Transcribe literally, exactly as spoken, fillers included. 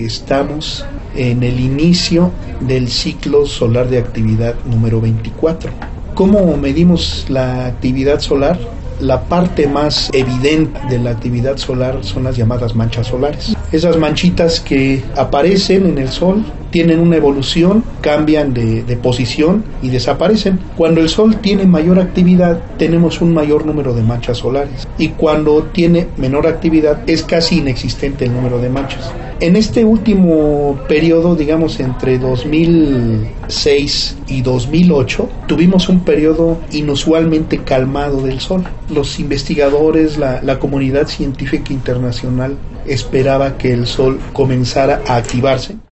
que estamos en el inicio del ciclo solar de actividad número veinticuatro. ¿Cómo medimos la actividad solar? La parte más evidente de la actividad solar son las llamadas manchas solares. Esas manchitas que aparecen en el Sol tienen una evolución, cambian de, de posición y desaparecen. Cuando el Sol tiene mayor actividad, tenemos un mayor número de manchas solares. Y cuando tiene menor actividad, es casi inexistente el número de manchas. En este último periodo, digamos entre dos mil seis y dos mil ocho, tuvimos un periodo inusualmente calmado del Sol. Los investigadores, la, la comunidad científica internacional esperaba que el Sol comenzara a activarse.